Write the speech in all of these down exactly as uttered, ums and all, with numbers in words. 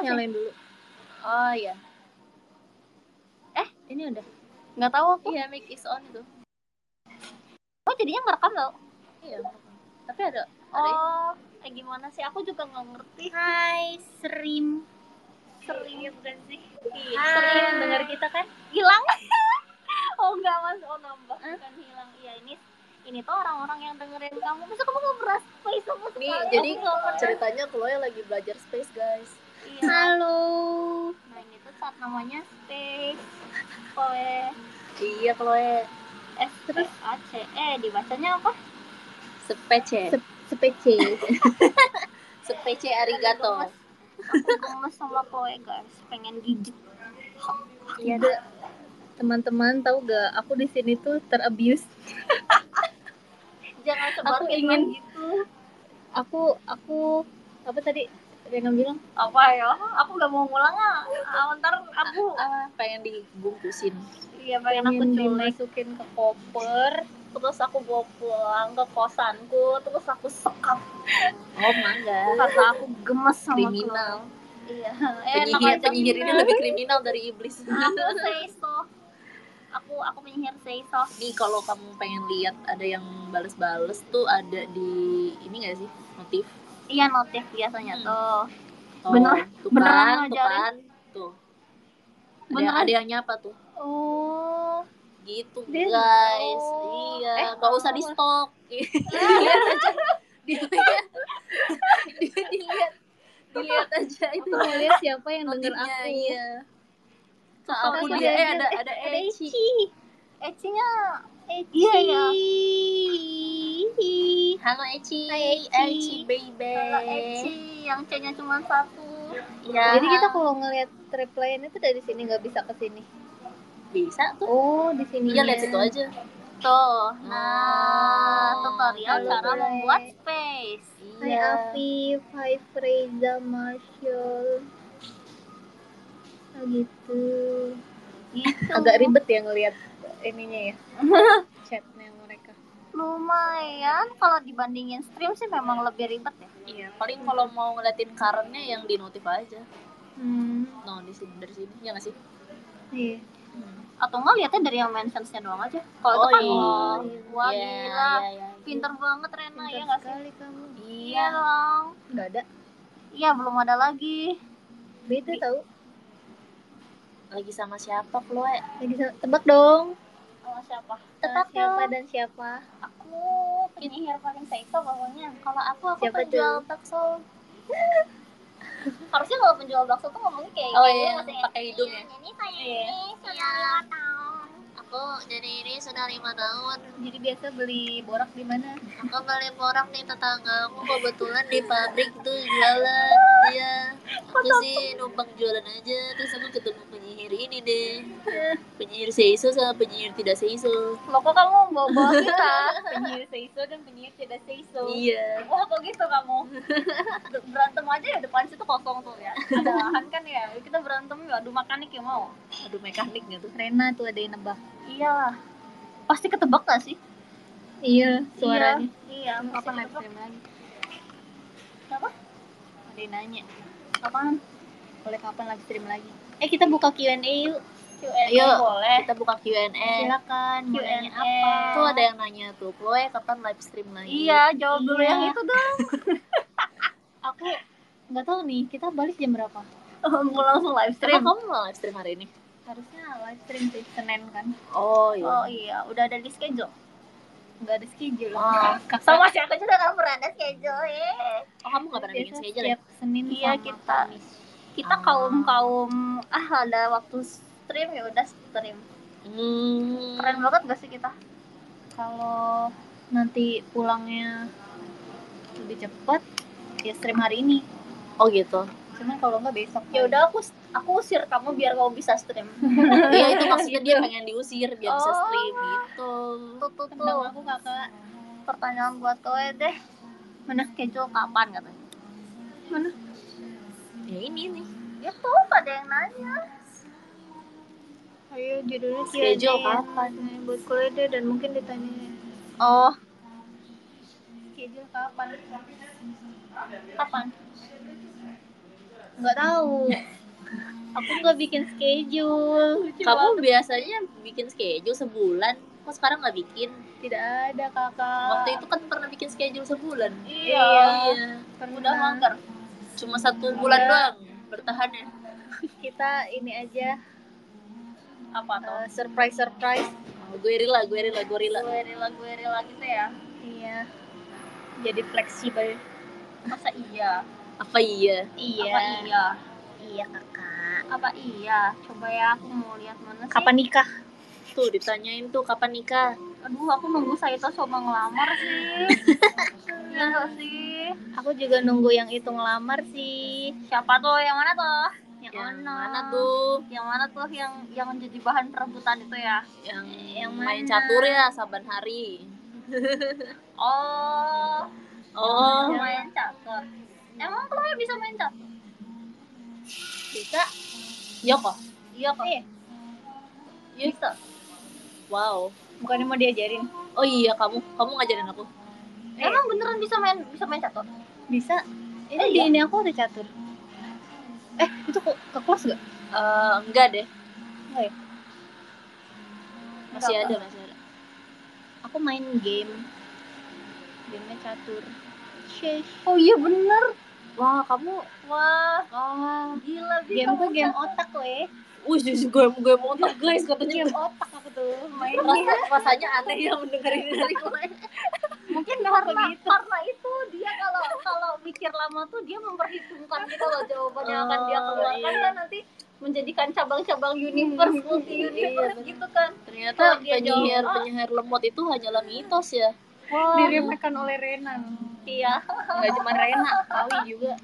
sih? Nyalain dulu. Oh iya. Eh, ini udah. Nggak tahu aku. Iya, mic is on itu. Oh, jadinya ngerekam tau? Iya, ngerekam. Tapi ada, ada Oh, eh gimana sih? Aku juga nggak ngerti. Hai, Serim. Sering. Iya bukan sih? Iya. Serim dengar kita kan? Hilang. Oh enggak mas, oh nambah huh? Bukan hilang. Iya ini ini tuh orang-orang yang dengerin kamu. Masa kamu nggak beras space sama sekali? Nih, jadi ceritanya Chloe lagi belajar space guys. Iya. Halo. Nah ini tuh saat namanya space. Chloe. Iya Chloe. S terus A C E dibacanya apa? Sepece. Sepece. Sepece arigato. Aku gemes sama Chloe guys, pengen gigit. Iya deh. Teman-teman tahu gak, aku di sini tuh terabuse. Jangan sebar aku ingin gitu. Aku aku apa tadi yang bilang? Apa ya? Aku gak mau ngulang ah. ah ntar aku ah, pengen dibungkusin. Iya pengen, pengen aku culik. Dimasukin ke koper, terus aku bawa pulang ke kosanku, terus aku sekap. Oh mangga. Karena aku gemes sama kriminal. Iya. Penyihir penyihir ini lebih kriminal dari iblis. Aku seiso. Aku aku penyihir seiso. Nih kalau kamu pengen lihat ada yang bales-bales tuh ada di ini nggak sih notif? Iya notif biasanya hmm. tuh. Oh, bener tuh beneran kan, ngajarin. Tuh kan, tuh. Ada, ada yang nyapa tuh. Oh. Gitu guys. Oh. Iya, eh, nggak usah di stok. Lihat aja. Dilihat. Dilihat. Dilihat aja itu. Aku mau lihat siapa yang denger aku. Iya. Ke aku dia eh ada ada Eci. Ecinya Eci. Iya ya. Halo Eci. Hai Eci. Eci baby. Halo Eci yang C-nya cuma satu. Ya. Jadi kita kalau ngelihat reply-nya itu dari sini nggak bisa ke sini. Bisa tuh. Oh, di sini. Iya, lihat situ aja. Tuh. Nah, oh, tutorial halo, cara Bre. membuat space. Iya. Hai Afif, hai Freza, Marshall. Oh, gitu. Gitu. Agak ribet ya ngelihat ininya ya. Chatnya mereka. Lumayan kalau dibandingin stream sih memang lebih ribet ya. Iya, paling hmm. kalau mau ngeliatin current-nya yang di notif aja. Hmm. No, di sini dari sini. Ya nggak sih? Iya. Hmm. Atau nggak lihatnya dari yang mentions-nya doang aja. Kalau oh, itu kan iya. oh, wah yeah, gila. Yeah, yeah. Pinter banget Rena. Pinter ya nggak sih? Kamu. Iya, iya dong. Nggak ada. Iya, belum ada lagi. Beda tahu. Lagi sama siapa, Chloe? Lagi sama, tebak dong. Sama siapa? Tebak siapa dan siapa? Aku penyihir paling seiko pokoknya. Kalau aku aku siapa penjual tuh? bakso. Harusnya kalau penjual bakso tuh ngomongnya kayak oh, kayak iya, masih pakai hidung ya. Ini saya iya. ini sudah lima tahun. Aku jadi ini sudah lima tahun. Jadi biasa beli borak di mana? Aku beli borak di tetangga. Aku kebetulan di pabrik tuh jualan. Iya. Aku sih numpang jualan aja. Terus aku ketemu penyihir ini deh. Penyihir seiso sama penyihir tidak seiso. Loh kok kamu bawa-bawa kita? Penyihir seiso dan penyihir tidak seiso. Iya. Wah kok gitu kamu? Berantem aja ya depan situ kosong tuh ya. Ada lahan kan ya. Kita berantem ya. Adu mekanik ya mau. Adu mekanik gitu. Rena tuh ada yang nebak. Iyalah. Pasti ketebak gak sih? Iya, suaranya. Iya, iya. Kapan live stream lagi? Apa? Ada yang nanya. Kapan? Boleh kapan live stream lagi? Eh, kita buka Q and A yuk. Q and A Ayo, boleh. Kita buka Q and A. Silakan. Q and A apa? Tuh ada yang nanya tuh, Chloe kapan live stream lagi? Iya, jawab iya. dulu yang itu dong. Aku nggak tahu nih, kita balik jam berapa? Mau langsung live stream. Apa kamu mau live stream hari ini? Harusnya live stream sih, Senin kan. Oh iya. Oh iya, udah ada di schedule. Nggak ada schedule. Oh, sama si aku juga nggak pernah ada schedule ya. Oh kamu nggak pernah bikin schedule ya? Senin iya, sama kita Kamis. Kita ah. kaum kaum ah ada waktu stream ya udah stream. Hmm. Keren banget gak sih kita? Kalau nanti pulangnya lebih cepat ya stream hari ini. Oh gitu. Cuman kalau nggak besok. Ya udah aku aku usir kamu biar kamu bisa stream. Iya itu maksudnya dia pengen diusir biar oh. bisa stream gitu. Tuh tuh tuh. Aku kakak. Pertanyaan buat kau deh. Mana schedule kapan katanya? Mana? Ya ini nih. Ya tuh ada yang nanya. Ayo judulnya schedule kapan? Buat kuliah dan mungkin ditanya. Oh. Schedule kapan? Kapan? Nggak tahu. Aku nggak bikin schedule. Kamu biasanya bikin schedule sebulan, kok sekarang nggak bikin? Tidak ada kakak. Waktu itu kan pernah bikin schedule sebulan. Iya. Iya. Udah mager. Cuma satu bulan Udah. doang bertahan ya. Kita ini aja. Apa tuh? Uh, surprise surprise. Oh, gue rela, gue rela, gue rela. Gue rela, gue rela gitu ya. Iya. Jadi fleksibel. Masa iya? Apa iya? Iya. Apa iya? Iya kakak. Apa iya? Coba ya aku mau lihat mana sih. Kapan nikah? Tuh ditanyain tuh kapan nikah. Aduh, aku nunggu Saito coba ngelamar sih. Iya gak sih? Aku juga nunggu yang itu ngelamar sih. Siapa tuh? Yang mana tuh? Yang, Yang mana? mana tuh? Yang mana tuh yang yang jadi bahan perebutan itu ya? Yang, yang main mana? catur ya saban hari. Oh. Oh. Yang main catur. Emang Chloe bisa main catur? Bisa. Iya kok. Iya kok. Iya. Bisa. Wow. Bukannya mau diajarin? Oh iya, kamu kamu ngajarin aku. Eh. Emang beneran bisa main bisa main catur? Bisa. Ini eh, di iya? Ini aku ada catur. Eh, itu ke, ke kelas gak? Uh, enggak deh. Enggak ya? Masih enggak ada, apa? masih ada. Aku main game. Game-nya catur. Sheesh. Oh iya bener. Wah, kamu wah, wah, gila Bi. Game tuh game otak weh. Wih, jadi gue gue mau otak guys katanya. Game otak aku tuh mainnya. Rasa, rasanya aneh ya mendengar ini dari gue. Mungkin karena gitu. Karena itu dia kalau kalau mikir lama tuh dia memperhitungkan gitu loh jawabannya oh, akan dia keluarkan iya. Kan nanti menjadikan cabang-cabang universe hmm, multi universe iya, gitu kan. Ternyata penyihir jawab, penyihir lemot itu hanyalah mitos ya. Wow. Diremehkan oleh Renan. Iya. Enggak cuma Rena, Kawi juga.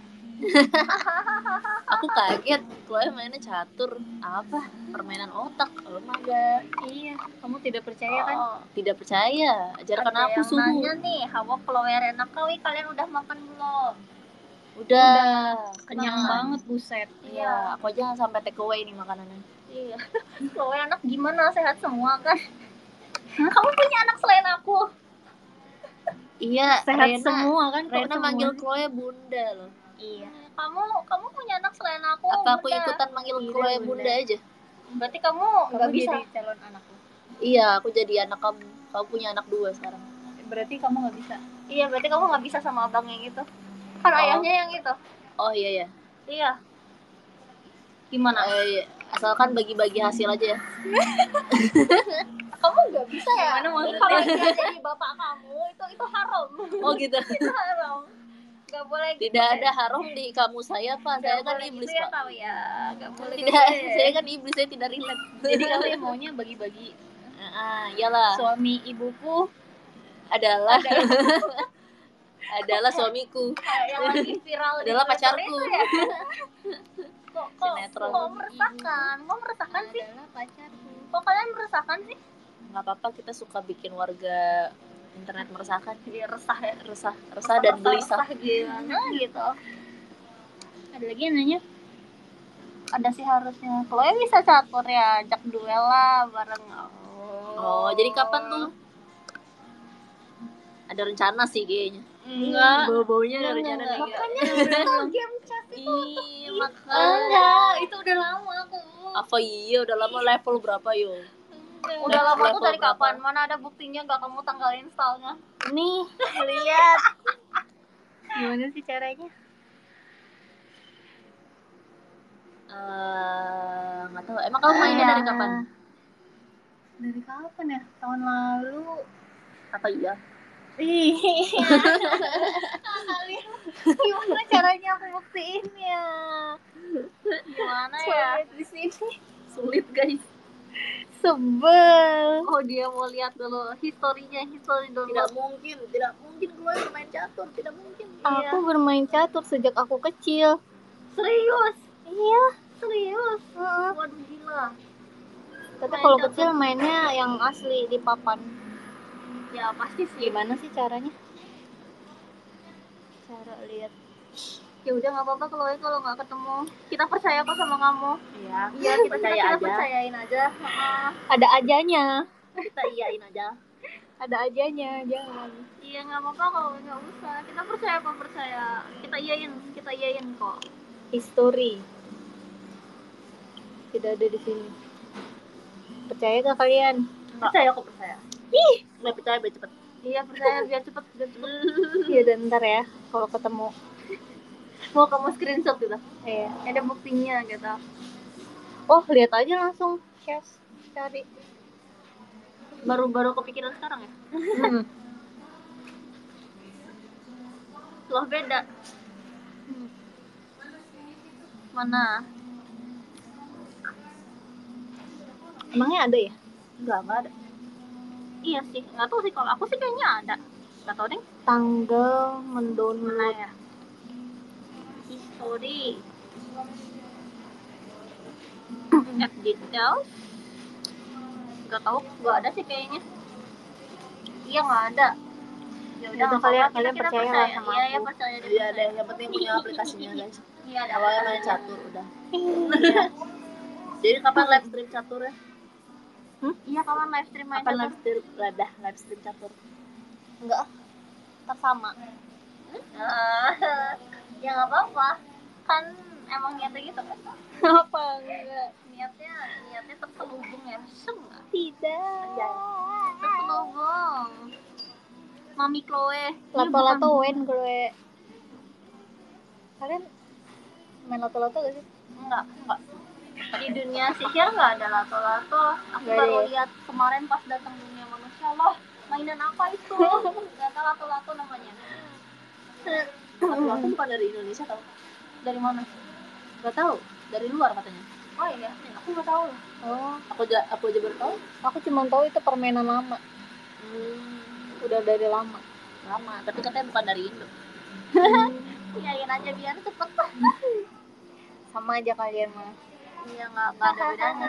Aku kaget, Chloe mainnya catur. Apa? Permainan otak. Oh maga. Iya, kamu tidak percaya kan? Oh, tidak percaya. Ajarkan ada aku suhu. Nanya nih, Hawa, Chloe, Rena, Kawi, kalian udah makan belum? Udah. Udah. Kenyang nah. banget, buset. Iya, aku aja sampai take away nih makanannya. Iya. Chloe anak gimana? Sehat semua kan? Hah? Kamu punya anak selain aku? Iya, sehat Rena, semua kan? Rena manggil Chloe bunda loh. Iya. Kamu kamu punya anak selain aku? Apa aku bunda. ikutan manggil iya, Chloe bunda. bunda aja? Berarti kamu nggak bisa jadi calon anakku? Iya, aku jadi anak kamu. Kamu punya anak dua sekarang. Berarti kamu nggak bisa? Iya, berarti kamu nggak bisa sama abang yang itu. Kan oh. ayahnya yang itu. Oh iya ya. Iya. Gimana? Eh, iya. Asalkan bagi-bagi hasil aja ya. Kamu nggak bisa ya? Kalau dia jadi bapak kamu itu itu haram. Oh gitu. Itu haram. Gak boleh gitu. Tidak ada haram di kamu saya pak. Saya kan iblis gitu ya, pak. Kau ya. Gak boleh. Tidak. Gitu. Saya kan iblis, saya tidak relate. Jadi kamu yang maunya bagi-bagi. Ah, iyalah. Suami ibuku adalah adalah suamiku. Yang lagi viral adalah pacarku. Ya? Kok kok, kok meresahkan? Kok meresahkan sih? Adalah pacarku. Kok kalian meresahkan sih? Nggak apa-apa, kita suka bikin warga internet meresahkan. Dia resah ya, resah, resah dan gelisah. Resah gimana gitu. Ada lagi yang nanya? Ada sih harusnya. Chloe bisa catur ya, ajak duel lah bareng. Oh, oh jadi kapan tuh? Ada rencana sih kayaknya. Enggak. Bau-baunya ada rencana nih. Makanya kita game chat itu. Iya, makanya. Enggak, itu udah lama aku. Apa iya udah lama level berapa yo? Udah lama tuh dari berapa? Kapan? Mana ada buktinya gak kamu tanggal installnya? Nih, lihat. Gimana sih caranya? Uh, nggak tahu. Emang kamu mainnya dari kapan? Dari kapan ya? Tahun lalu. Apa iya? Iya. Gimana caranya aku buktiin ya? Gimana ya? Di sini sulit guys. Sebel. Oh dia mau lihat dulu historinya, history dulu. Tidak mungkin, tidak mungkin gue bermain catur, tidak mungkin. Aku iya. bermain catur sejak aku kecil. Serius? Iya. Serius? Uh. Waduh gila. Tapi kalau kecil mainnya yang asli di papan. Ya pasti sih. Gimana sih caranya? Cara lihat. Ya udah nggak apa-apa kalau kalau nggak ketemu. Kita percaya kok sama kamu. Iya. Iya kita percaya kita, kita aja. Percayain aja. Uh, Ada ajanya. Kita iyain aja. Ada ajanya, jangan. Iya nggak apa-apa kalau nggak usah. Kita percaya kok percaya. Kita iyain, kita iyain kok. history. Tidak ada di sini. Percaya gak kalian? Percaya, aku percaya. Ih, nggak percaya biar cepet. Iya percaya biar cepet, biar cepet. Iya dan ntar ya kalau ketemu Mau kamu screenshot gitu. Iya. Ada buktinya gitu. Oh lihat aja langsung, Chef cari. Baru-baru kepikiran sekarang ya. Hmm. Loh beda. Hmm. Mana? Emangnya ada ya? Enggak, enggak ada. Iya sih, nggak tahu sih, kalau aku sih kayaknya ada. Nggak tahu deh. Tanggal Mana mendownload ya? History. App details. Nggak tahu, nggak ada sih kayaknya. Iya nggak ada. Ya udah, Udah, kalian kalian percaya lah sama Iya, ya aku. percaya deh. Iya deh, yang penting punya aplikasinya guys. Iya ada. Awalnya main catur udah. Iya. Jadi kapan live stream catur ya? Hmm? Iya, kapan live stream main Kapan catur? live stream? Udah, live stream catur. Enggak, ntar sama. Ah, ya nggak apa-apa. Kan emang niatnya gitu kan? Apa enggak? Niatnya, niatnya terselubung ya. Seng. Tidak. Terselubung. Mami Chloe. Lato-lato wen gue. Kalian main lato-lato gak sih? Enggak, enggak. Di dunia sihir nggak ada lato-lato. Aku Nggak baru ada ya? lihat kemarin pas datang dunia manusia. Loh, mainan apa itu? Nggak tahu lato-lato namanya. Lato-lato bukan dari Indonesia tau? Dari mana? Nggak tahu. Dari luar katanya. Oh iya, aku nggak tahu. Oh, Aku aja, aku aja baru tahu. aku cuma tahu itu permainan lama. Hmm, Udah dari lama. lama. Tapi katanya bukan dari Indo. Iyain aja biar cepet. Sama aja kalian mah. Iya, nggak nggak ada bedanya.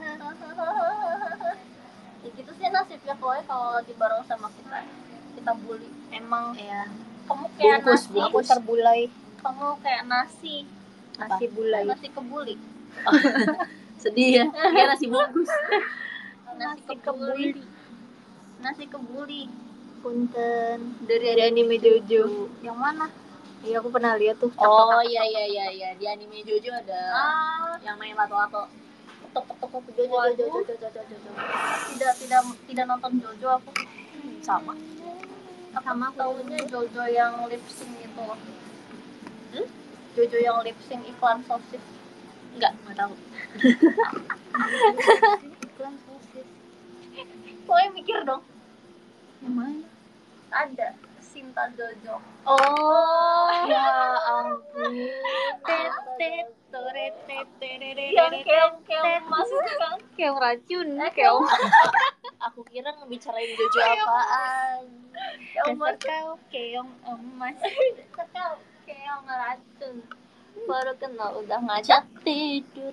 Ya gitu sih nasibnya Chloe kalau lagi bareng sama kita. Kita bully. Emang Iya. Kamu kayak bungkus, nasi. bungkus terbulai. Kamu kayak nasi. Nasi bulai. Nasi kebuli. Sedih ya. Kayak nasi bungkus. Nasi kebuli. Nasi kebuli. Punten. Dari, Dari anime Jojo. Yang mana? Iya aku pernah lihat tuh. Oh iya iya iya iya, di anime Jojo ada ah. yang main lato-lato. Tok tok tok tok Jojo Jojo Jojo Jojo Jojo. Tidak tidak tidak nonton Jojo aku. Hmm, sama. Aku Sama aku tahunya Jojo yang lip sync itu. Hmm? Jojo yang lip sync iklan sosis. Enggak, enggak tahu. Iklan sosis. Pokoknya mikir dong. Yang mana? Ada Sinta Jojo. Oh, ya ampun. Tetet toret tetet. Yang keong keong masuk kan? Keong racun. Eh, Keong. Aku kira ngebicarain Jojo apaan. Keong Dasar masuk. kau keong emas. Kau keong racun. Baru kenal udah ngajak tidur.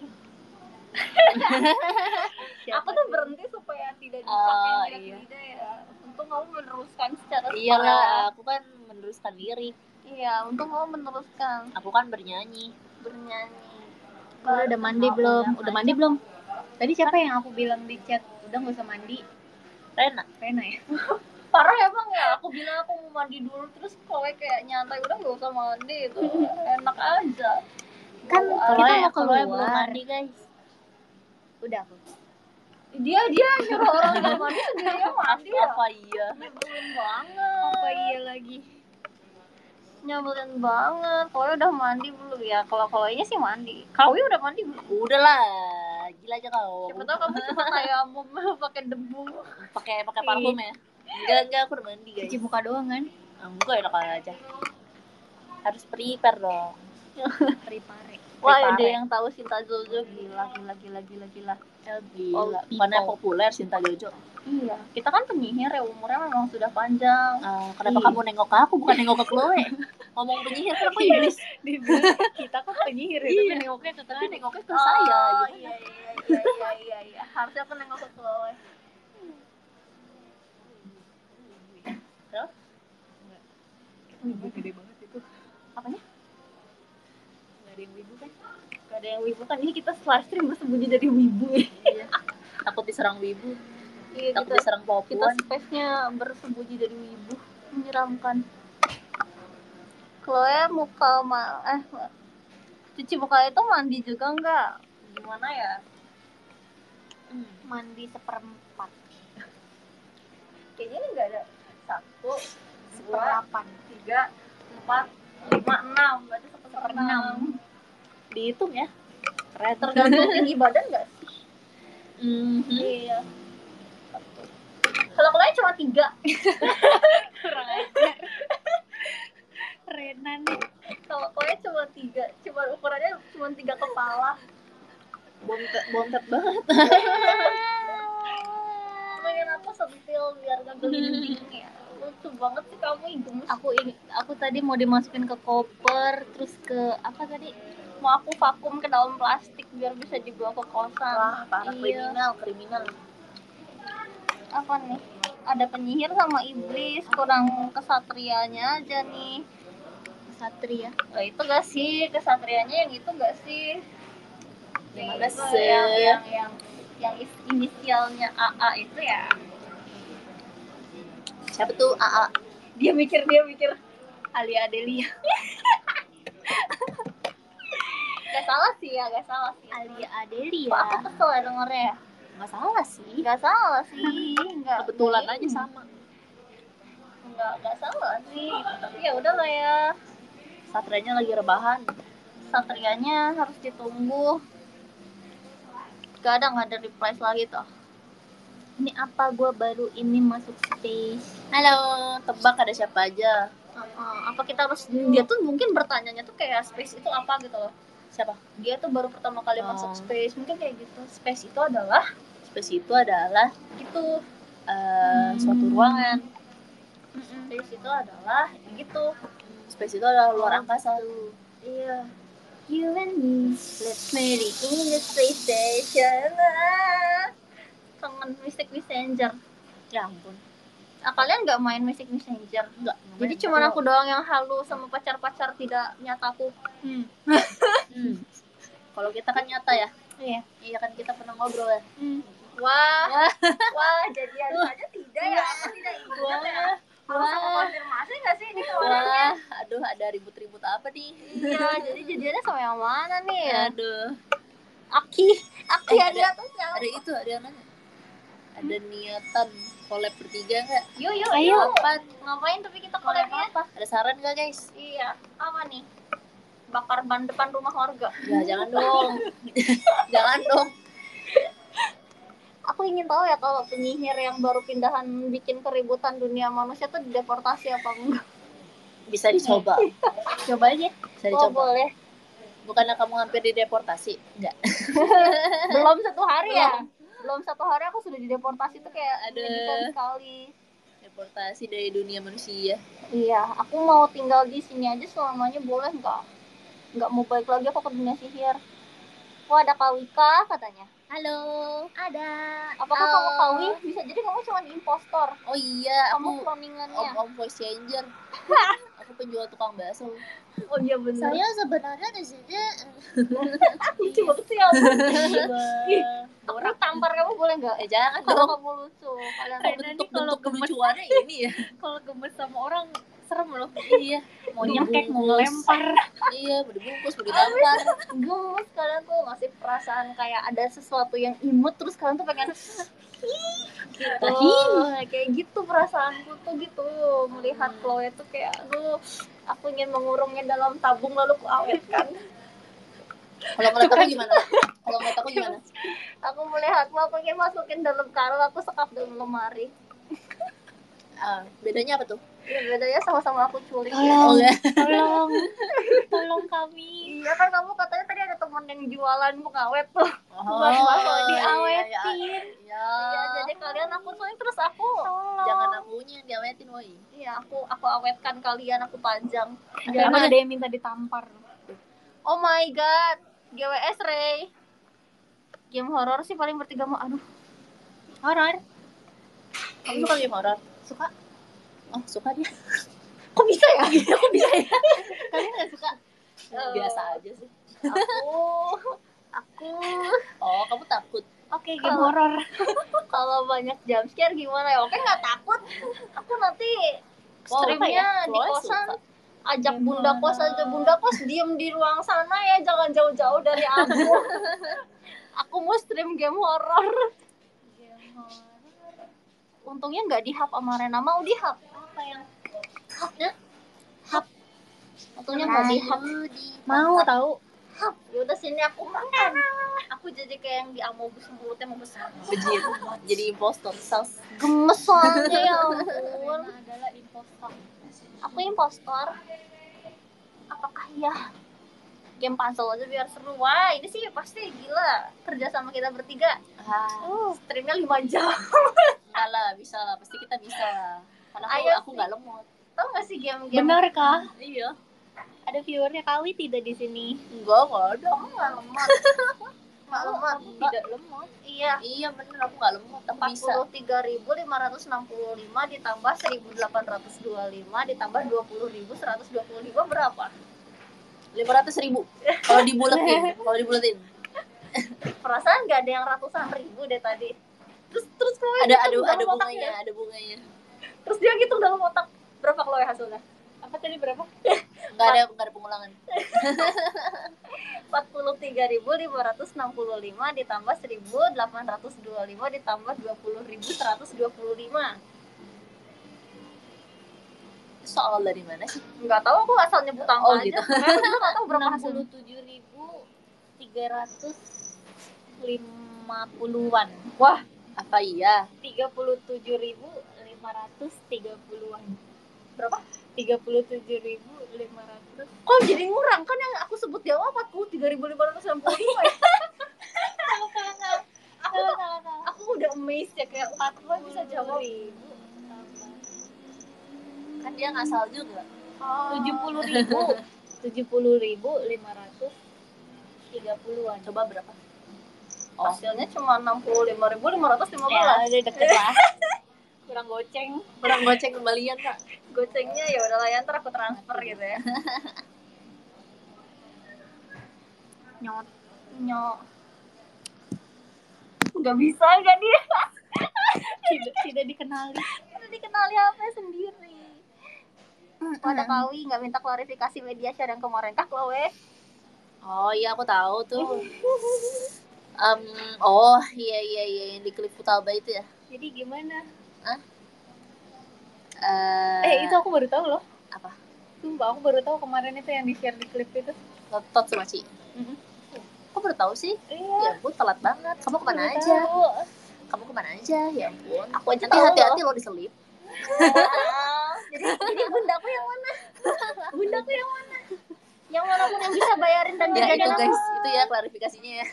Aku tuh berhenti supaya tidak dicap yang Oh, tidak iya. tidak ya. Untung kamu meneruskan secara Iyalah, aku kan meneruskan lirik. Iya, untung kamu meneruskan. Aku kan bernyanyi. Bernyanyi. Kalau udah mandi kenal belum? udah Udah mandi ngajak. belum? Tadi siapa yang aku bilang di chat? Udah nggak usah mandi. Rena. Rena ya? Parah emang ya, aku bilang aku mau mandi dulu, terus Chloe kayak nyantai, udah gak usah mandi itu. Enak aja. Kan Bawa kita air. mau keluar. Chloe belum mandi guys. Udah aku. Dia dia nyuruh orang gak mandi sendirinya mandi ya. Apa iya? Nyebelin banget. Apa iya lagi? Nyebelin banget. Chloe udah mandi belum ya? Kalau Chloe-nya sih mandi. Chloe udah mandi belum? Udah lah. Gila aja kau. Siapa tahu kamu cuma kayak mau pakai debu, pakai pakai parfum ya. Enggak enggak, aku udah mandi guys. Cuci muka doang kan? Enggak, enak aja. Harus prepare dong. Prepare. Wah, ada yang tahu Sinta Jojo, gila gila gila gila gila. Gila. Bukannya populer Sinta Jojo. Iya, kita kan penyihir ya, umurnya memang sudah panjang. Uh, kenapa Ih. kamu nengok ke aku bukan nengok ke Chloe? Ngomong penyihir kan aku iblis. Dibilang kita kan penyihir ya, tapi Iya. nengoknya ke Tapi Tari. nengoknya ke saya gitu. Iya iya iya iya iya iya. Harusnya aku nengok ke Chloe. Terus? Wibu gede banget itu. Apanya? Gak ada yang wibu kan? Gak ada yang wibu kan, ini kita live stream bersembunyi dari wibu ya. Iya. Takut diserang wibu. Iya, takut kita, diserang Papuan. Kita space-nya bersembunyi dari wibu. Menyeramkan. Chloe muka mal eh Cuci muka itu mandi juga enggak? Gimana ya? Hmm. Mandi seperempat. Kayaknya ini enggak ada. Satu, Seperdelapan. tiga, empat, lima, enam. Berarti seperenam. Dihitung ya. Keren. Tergantung tinggi badan enggak sih? Mm-hmm. Iya. Kalau kalian cuma tiga. Kurang ajar. Renan. Kalau kalian cuma tiga, cuma ukurannya cuma tiga kepala. Bontet bontet banget. Pengen aku sentil biar gak gelinding ya. Lucu banget sih kamu, gemes. Aku ini, aku tadi mau dimasukin ke koper, terus ke apa tadi? Mau aku vakum ke dalam plastik biar bisa dibawa ke kosan. Wah, parah. Iya. kriminal, kriminal. Apa nih? Ada penyihir sama iblis, kurang kesatrianya aja nih. Kesatria. Oh, itu gak sih kesatrianya yang itu gak sih? Yang Yang mana itu, sih? yang yang yang yang is- inisialnya A A itu ya. Siapa tuh? A A. Dia mikir dia mikir Alia Adelia. Gak salah sih ya, gak salah sih. Alia Adelia. Kok aku kesel ya dengernya ya? Nggak salah sih. Gak salah sih, nggak Kebetulan nggak aja ini. sama. Nggak nggak salah sih. Tapi ya udah lah ya. Satrianya lagi rebahan. Satrianya harus ditunggu. Kadang ada reply lagi tuh. Ini apa, gua baru ini masuk space. Halo, tebak ada siapa aja? Uh, apa kita harus, dia tuh mungkin bertanyanya tuh kayak space itu apa gitu loh. Siapa? Dia tuh baru pertama kali Oh. masuk space, mungkin kayak gitu. Space itu adalah Space itu adalah gitu. uh, suatu ruangan. Space itu adalah gitu. Space itu adalah luar angkasa. Iya. You and me, let's meet in the space station. Ah. Kangen Mystic Messenger. Ya ampun. Ah, kalian nggak main Mystic Messenger? Enggak. Jadi cuma aku doang yang halu sama pacar-pacar tidak nyataku. Hmm. hmm. Kalau kita kan nyata ya. Iya. Iya kan kita pernah ngobrol ya. Hmm. Wah, wah, wah, jadian saja tidak ya? Aku tidak ingat ya. Harus aku konfirmasi nggak sih ini kawanannya? Wah, aduh ada ribut-ribut apa nih? Iya, jadi jadiannya sama yang mana nih? Aduh. Aki, Aki Eh, ada tuh siapa? Ada itu, ada yang nanya. Ada niatan collab bertiga nggak? Yuk, yuk, Ayo. yuk. Ngapain tapi kita collabnya? Apa? Ada saran nggak guys? Iya, apa nih? Bakar ban depan rumah warga. Ya jangan dong. Jangan dong. Aku ingin tahu ya kalau penyihir yang baru pindahan bikin keributan dunia manusia tuh dideportasi apa enggak? Bisa dicoba. Coba aja. Bisa Oh, dicoba. boleh. Bukannya kamu hampir dideportasi? Enggak. Belum satu hari ya? Belum. Belum satu hari aku sudah dideportasi tuh kayak Ada. menyedihkan sekali. Deportasi dari dunia manusia. Iya, aku mau tinggal di sini aja selamanya, boleh nggak? Nggak mau balik lagi aku ke dunia sihir. Wah, ada Kawika katanya. Halo. Ada. Apakah Halo. kamu Kawi? Bisa jadi kamu cuma impostor. Oh iya, Kamu aku cloningannya. om-om voice changer. Aku penjual tukang bakso. Oh iya benar. Saya sebenarnya di sini lucu banget sih ya. Aku Borak. tampar kamu boleh nggak? Eh jangan Kalau dong. kamu lucu, kalian Kok bentuk-bentuk kelucuannya ini ya. kalau gemes sama orang serem loh. Iya, Mau nyekek, mau ngelempar. Iya, mau dibungkus, mau ditampar. Gemes, kalian tuh ngasih perasaan kayak ada sesuatu yang imut terus kalian tuh pengen gitu. Kayak gitu perasaanku tuh gitu melihat Chloe tuh kayak aduh, aku ingin mengurungnya dalam tabung lalu ku awetkan. Kalau ngeliat aku gimana? Kalau ngeliat aku gimana? Aku melihatmu, aku ingin masukin dalam karung, aku sekap dalam lemari. Uh, bedanya apa tuh? Ya bedanya sama-sama aku culik. Oh, Ya. tolong, tolong kami. Iya kan kamu katanya tadi ada teman yang jualan muka awet tuh. Oh, Buat bakso iya, diawetin. iya, iya. Ya, jadi kalian aku culik terus aku. Tolong. Jangan akunya yang diawetin, woi. Iya, aku aku awetkan kalian, aku panjang. Jangan ada yang minta ditampar. Oh my god, G W S Ray. Game horor sih paling bertiga mau. Aduh. Horor. Kamu suka game horor? Suka. Oh, suka dia. Kok bisa ya? Kok bisa ya? Kalian nggak suka? Biasa aja sih. Aku, aku. Oh, kamu takut? Oke, game horor. Kalau banyak jump scare gimana ya? Oke, nggak takut. Aku nanti streamnya wow, di kosan. ajak bunda kos aja, bunda kos diem di ruang sana ya, jangan jauh-jauh dari aku. Aku mau stream game horror. Game horror. Untungnya nggak di hub sama Rena, mau di hub. Apa yang Hubnya? Hub. Untungnya nggak di hub. Mau tahu? Hub. Yaudah sini aku makan. Aku jadi kayak yang di Amobus, mulutnya mau besar. Bejir. Jadi impostor. Saus. Gemes soalnya ya ampun. Adalah impostor. Aku impostor. Apakah ya? Game puzzle aja biar seru. Wah, ini sih pasti gila. Kerja sama kita bertiga. Ah. Uh, streamnya lima jam. Enggak lah, bisa lah. Pasti kita bisa lah. Karena aku, Ayo aku nggak lemot. Tahu nggak sih game-game? Benar kah? Iya. Ada viewernya Kawi tidak di sini? Enggak, enggak ada. Aku nggak lemot. Nggak lemot. Aku tidak lemot. Iya. Iya bener, aku nggak lemot. Aku empat bisa. puluh tiga ribu lima ratus enam puluh lima ditambah seribu delapan ratus dua puluh lima ditambah dua puluh ribu seratus dua puluh lima berapa? lima ratus ribu. Kalau dibulatin, kalau dibulatin. Perasaan nggak ada yang ratusan ribu deh tadi. Terus terus Chloe Ada gitu ada dalam ada otaknya. bunganya, ada bunganya. Terus dia gitu dalam otak. Berapa Chloe hasilnya? Apa tadi berapa? Enggak ada enggak ada pengulangan. empat puluh tiga ribu lima ratus enam puluh lima ditambah seribu delapan ratus dua puluh lima ditambah dua puluh ribu seratus dua puluh lima. Soal dari mana sih? Enggak tahu, aku asal nyebut angka Oh, aja. gitu. Aku enggak tahu berapa enam hasilnya. puluh tujuh ribu tiga ratus lima puluhan. Wah, Apa iya? tiga puluh tujuh ribu lima ratus tiga puluhan. berapa? tiga puluh tujuh ribu lima ratus. Kok jadi ngurang? Kan yang aku sebut di awal empat puluh tiga ribu lima ratus enam puluh lima ya. Aku tuh, aku udah amazed ya, kayak empat puluh bisa jawab. ribu Kan dia ngasal juga. tujuh puluh ribu tujuh puluh ribu lima ratus tiga puluhan. Coba berapa? Oh. Hasilnya cuma enam puluh lima ribu lima ratus lima Ya, belas. udah deket lah. Kurang goceng. Kurang goceng kembalian, Kak. Gocengnya ya udah lah ya, ntar aku transfer gitu ya. Nyot, nyot. Nggak bisa nggak dia? tidak tidak dikenali. Udah dikenali H P sendiri. Pada Kawi nggak minta klarifikasi media share yang kemarin kah Chloe? Oh iya aku tahu tuh. Um, oh iya iya iya yang di klip Futaba itu ya. Jadi gimana? Uh, Eh, itu aku baru tahu loh. apa? Sumpah aku baru tahu kemarin itu yang di-share di klip itu. Tot sama Ci. Mhm. Kok baru tahu sih? Iya. Ya ampun telat banget. Kamu kemana Baru aja? tahu. Kamu kemana aja? Ya ampun. Aku aja Nanti tahu hati-hati loh. lo diselip. jadi jadi bundaku yang mana? Bundaku yang mana? Yang manapun yang bisa bayarin dan Ya jajan itu aku. guys, itu ya klarifikasinya ya.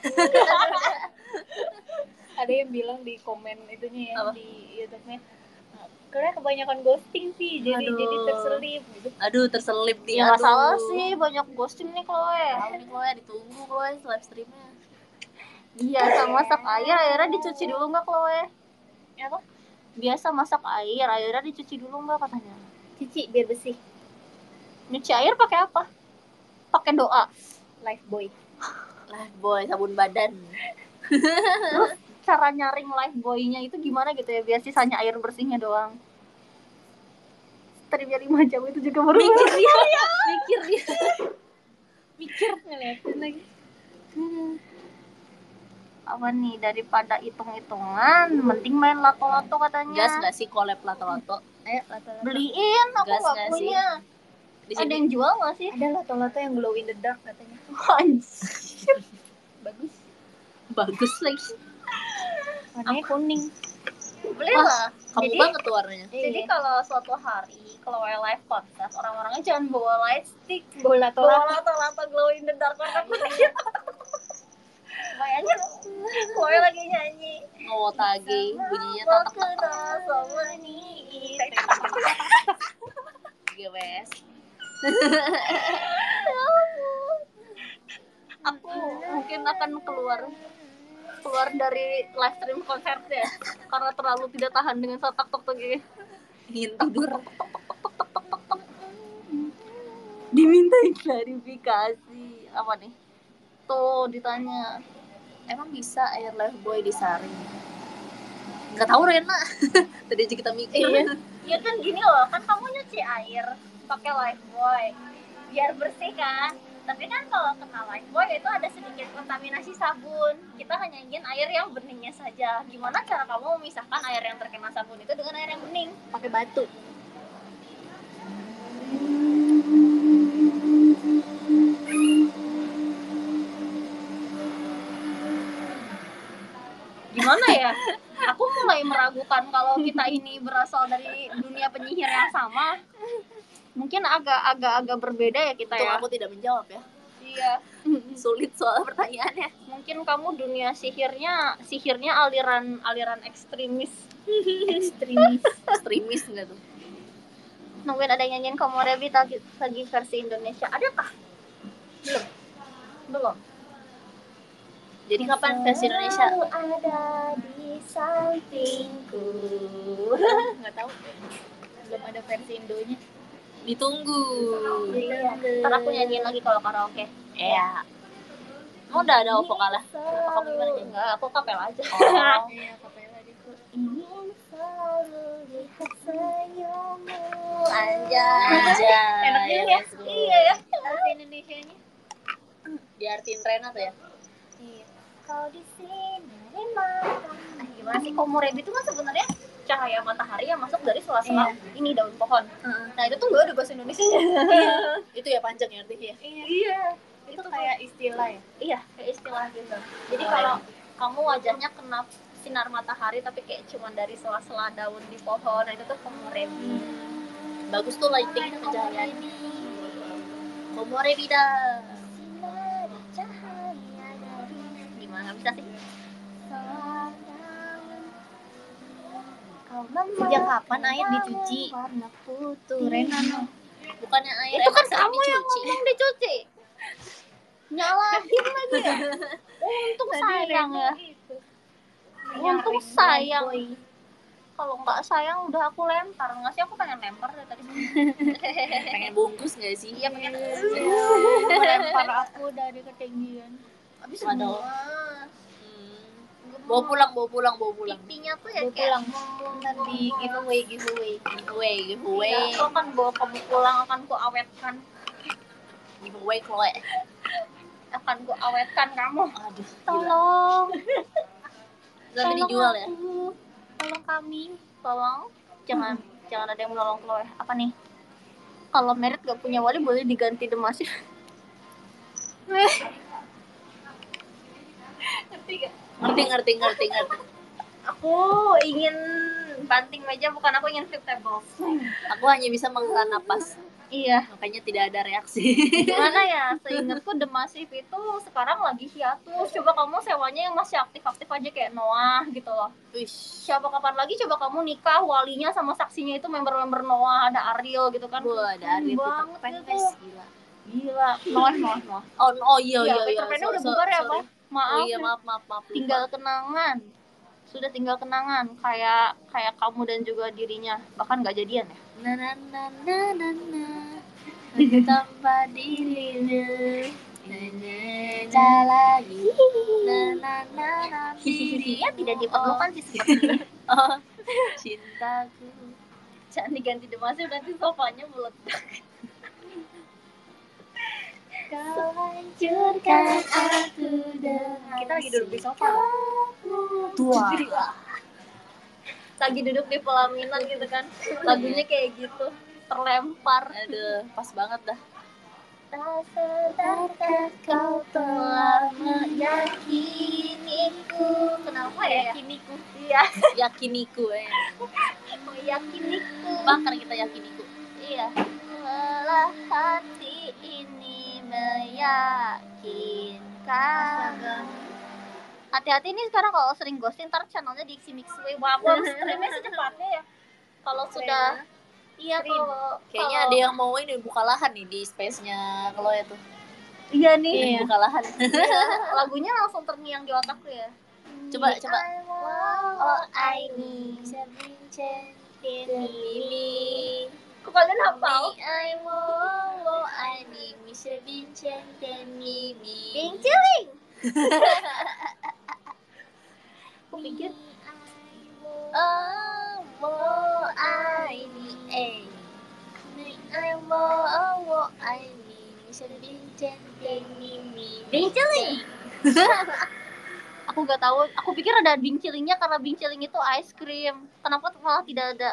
Ada yang bilang di komen itunya ya, Apa? di YouTube-nya. Karena kebanyakan ghosting sih, jadi Aduh. jadi terselip gitu. Aduh terselip nih. Ya nggak aduh. salah sih, banyak ghosting nih Chloe. Tahu nih Chloe, ditunggu Chloe live streamnya. Biasa masak air, airnya dicuci dulu nggak Chloe? Apa? Biasa masak air, airnya dicuci dulu nggak katanya? Cici biar bersih. Nyuci air pakai apa? Pakai doa. Lifebuoy. Live boy sabun badan. Terus cara nyaring life boy-nya itu gimana gitu ya, biar sisanya air bersihnya doang. Streamnya lima jam itu juga baru Mikir dia ya. Mikir dia. Mikir ngeliatin lagi. Apa nih, daripada hitung-hitungan mending main lato-lato katanya. Gas nggak sih collab lato-lato? Ayo, lato-lato. Beliin, aku Gas nggak nggak sih? punya. Di Ada sini. yang jual nggak sih? Ada lato-lato yang glow in the dark katanya. Anjir. Bagus. Bagus lagi. Warnanya kuning. Belilah. Kamu Jadi- banget tuh warnanya. Jadi kalau suatu hari kalau live podcast, orang-orangnya jangan bawa light stick, Bawa bawa lato-lato. lato-lato glow in the dark warna kuning. Bayangin, Chloe lagi nyanyi. Ngotage bunyinya tatak tatak Kenal sama nih. gewes. Aku mungkin akan keluar keluar dari live stream konsernya karena terlalu tidak tahan dengan satak tok tok ini. Ingin tidur. Dimintai klarifikasi apa nih? Tuh ditanya. Emang bisa air live boy disaring? Nggak tahu Rena. Tadi aja kita mikir. Iya. Ya kan gini loh, kan kamu nyuci air. pakai Lifebuoy biar bersih kan. Tapi kan kalau kena Lifebuoy itu ada sedikit kontaminasi sabun. Kita hanya ingin air yang beningnya saja. Gimana cara kamu memisahkan air yang terkena sabun itu dengan air yang bening? Pakai batu. Gimana ya? Aku mulai meragukan kalau kita ini berasal dari dunia penyihir yang sama. Mungkin agak-agak-agak berbeda ya kita Untung ya. aku tidak menjawab ya. Iya. Sulit soal pertanyaannya. Mungkin kamu dunia sihirnya, sihirnya aliran aliran ekstremis. Ekstremis. Ekstremis enggak tuh? Nungguin ada yang nyanyiin Komorebi lagi, lagi versi Indonesia. Adakah? Belum. Belum. Jadi kapan versi Indonesia? Ada di sampingku. Nggak tahu. Belum ada versi Indonya. Ditunggu. Iya. Ntar aku nyanyiin lagi kalau karaoke. Iya. Kamu udah ada vokalnya? Apa kamu gimana nyanyi? Enggak, aku kapel aja. Oh. Iya, kapela gitu. Ingin selalu lihat senyummu. Anjay. Anjay. Enak juga ya? Let's go. Iya ya. Versi Indonesianya. Diartiin Rena tuh ya? Iya. Kau di sini mata. Nah, gimana sih Komorebi itu kan sebenarnya cahaya matahari yang masuk dari sela-sela ini daun pohon. Uh-uh. Nah, itu tuh nggak ada bahasa Indonesianya. Itu ya panjang ya artinya. Iya. Iya. Itu kayak istilah ya. Iya, kayak istilah gitu. Jadi Oh, kalau kamu wajahnya kena sinar matahari tapi kayak cuma dari sela-sela daun di pohon, nah itu tuh Komorebi. Bagus tuh lighting pencahayaan. Komorebi dah. Sinar cahaya dari Gimana bisa sih? Sejak kapan air dicuci? Warna putih. Tuh, Rena no. Bukannya air Itu kan emang sering kamu yang dicuci. ngomong dicuci. Nyalahin lagi ya. Untung sayang ya. Untung sayang. Kalau nggak sayang udah aku lempar. Nggak sih, aku pengen lempar dari tadi. Pengen bungkus nggak sih? Iya, pengen. Melempar aku dari ketinggian. Habis Waduh. semua. Hmm. Bawa pulang, bawa pulang, bawa pulang. Pipinya tuh ya Bawa kayak pulang. Nanti giveaway, giveaway. Giveaway, giveaway. Iya, aku akan bawa kamu pulang, akan ku awetkan. Giveaway Chloe. Akan ku awetkan kamu. Aduh, gila. Tolong. Sampai dijual ya? Aku. Tolong kami. Tolong. Jangan jangan ada yang menolong Chloe. Apa nih? Kalau Merit gak punya wali boleh diganti Demasif. Ngerti gak? Ngerti, ngerti, ngerti, ngerti. Aku ingin banting meja, bukan aku ingin flip tables. Aku hanya bisa menghela napas. Iya. Makanya tidak ada reaksi. Gimana ya? Seingatku Demasif itu sekarang lagi hiatus. Coba kamu sewanya yang masih aktif-aktif aja kayak Noah gitu loh. Wish. Siapa kapan lagi coba kamu nikah, walinya sama saksinya itu member-member Noah, ada Ariel gitu kan. Wah, ada Ariel tuh banget keren gitu. guys, gila. Gila, Noah, Noah, Noah. Oh, oh iya iya iya. Peter Pan-nya So- udah so- bubar ya, sorry. Pak? Maaf. Oh iya, ya. maaf, maaf, maaf. lupa. Tinggal kenangan. Sudah tinggal kenangan kayak kayak kamu dan juga dirinya. Bahkan nggak jadian ya. Na na na na na na. Aku tanpa dirinya. Na na na lagi. Na na na na. Ya tidak diperlukan sih sepertinya. Oh, cintaku. Jangan diganti Demasif, nanti sofanya meledak. Kau hancurkan aku dengan Kita lagi duduk di sofa. tua. Lagi duduk di pelaminan gitu kan. Lagunya kayak gitu, terlempar. Aduh, pas banget dah. Tak sadarkah kau telah meyakiniku. Kenapa ya? Yakiniku. Iya, Yakiniku ya. meyakiniku. Bahkan kita yakiniku. Iya. Lelah hati ini meyakinkan. Hati-hati nih sekarang kalau sering ghosting, ntar channelnya di Mixway. Wah, aku harus streamnya secepatnya ya. Kalau sudah, iya kalau Kayaknya kalau- ada yang mau ini buka lahan nih di space-nya kalau itu. Iya nih. Buka lahan. Iya, lagunya langsung terngiang di otakku ya. Coba coba. Oh, I need bisa bincang ini. Kok kalian hafal? I want, oh, I need bisa bincang dan ini. Binciling. Aku pikir Oh, oh, I need eh. 爱我我爱你，身边真的秘密。 Bing Ciling. Aku gak tahu, aku pikir ada Bing Cilingnya karena Bing Ciling itu ice cream. Kenapa malah tidak ada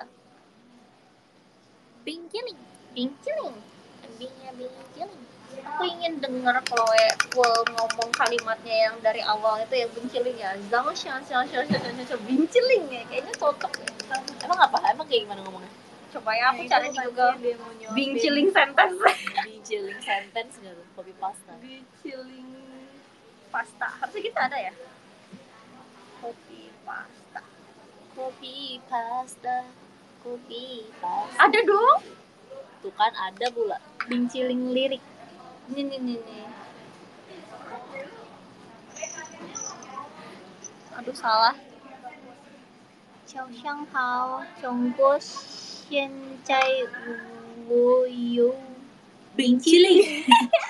Bing Ciling. Bing Ciling? Bingnya Bing Ciling. Aku ingin dengar Chloe full ngomong kalimatnya yang dari awal itu ya Bing Ciling ya. Zang xiang xiang xiang xiang xiang xiang Bing Ciling ya. Kayaknya cocok ya. Emang apa? Emang kayak gimana ngomongnya? Coba ya aku cari di Google. Bing Ciling sentence. Bing Ciling sentence nggak tuh? Copy pasta. Bing Ciling pasta. Harusnya kita ada ya? Kopi pasta. Kopi pasta. Kopi pasta. Ada dong. Tuh kan ada pula. Bing Ciling lirik. Nih nih nih nih. Aduh salah. 早上好，中国现在我有 Bing Ciling.